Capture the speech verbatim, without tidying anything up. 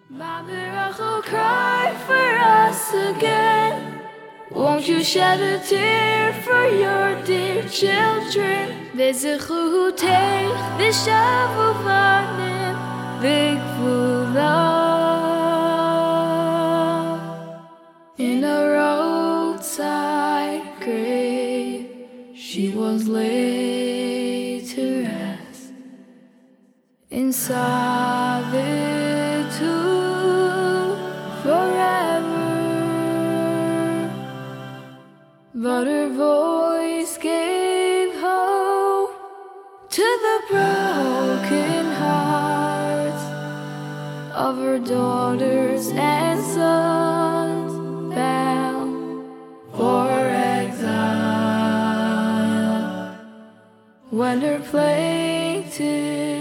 Mother, also cry for us again. Won't you shed a tear for your dear children? וזכותך ושבו בנים וגבולה. In a roadside grave she was laid to rest in solitude forever. But her voice gave hope to the broken hearts of her daughters and sons bound for exile. When her plaintive